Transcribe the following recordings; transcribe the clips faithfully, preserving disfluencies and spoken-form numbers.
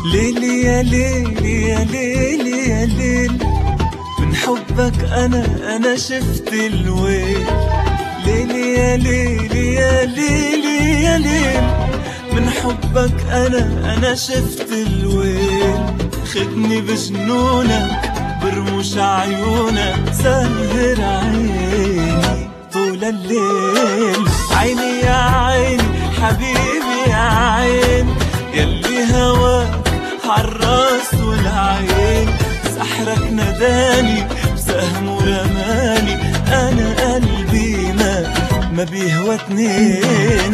ليلي يا ليلي يا ليلي يا ليل، من حبك أنا أنا شفت الويل. ليلي يا ليلي يا ليلي يا ليل، من حبك أنا أنا شفت الويل. خدني بجنونك برموش عيونك، سهر عيني طول الليل. عيني يا عيني حبيبي يا عين، يلي هواك عالراس والعين. سحرك نداني بسهم ورماني، أنا قلبي ما ما بيهوى اتنين.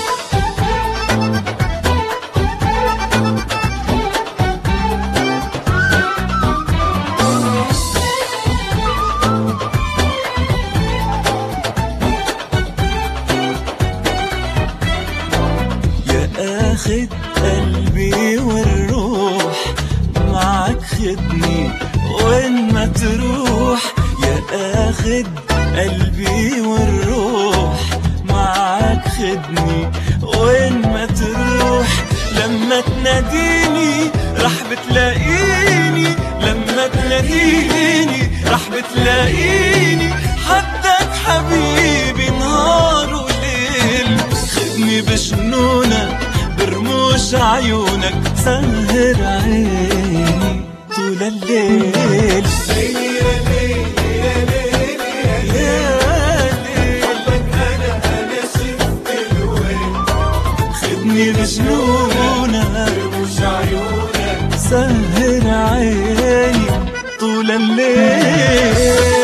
اخد قلبي والروح معك، خدني وين ما تروح. يا اخد قلبي والروح معك، خدني وين ما تروح. لما تناديني رح بتلاقيني، لما تناديني رح بتلاقيني. حدك حبيبي نهار وليل، خدني بجنونك برموش عيونك، سهر عيني طول الليل. ليلي يا ليلي يا ليلي يا ليل، حبك أنا أنا شفت الويل. خدني بجنونك برموش عيونك، سهر عيني طول الليل.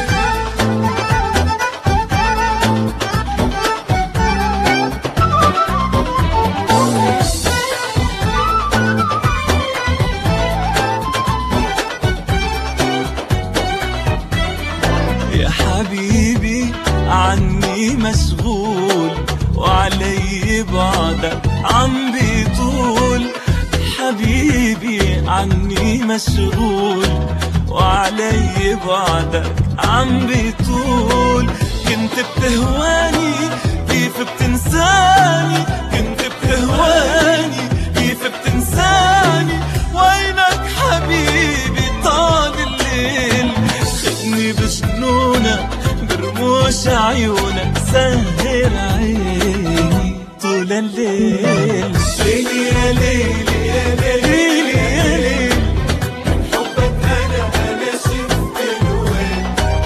يا حبيبي عني مشغول، وعلي بعدك عم بيطول. حبيبي عني مشغول، وعلي بعدك عم بيطول. كنت بتهواني كيف بتنساني، كنت بتهواني كيف بتنساني. وينك حبيبي طال الليل، خدني بجنونك برموش عيونك، سهر عيني طول الليل. ليلي يا ليلي يا ليلي يا ليل، من حبك أنا أنا شفت الويل.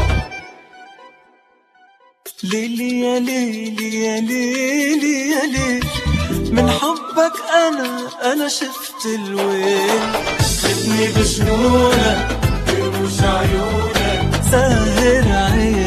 ليلي يا ليلي يا ليلي يا ليل، من حبك أنا أنا شفت الويل. خدني بجنونك برموش عيونك، سهر عيني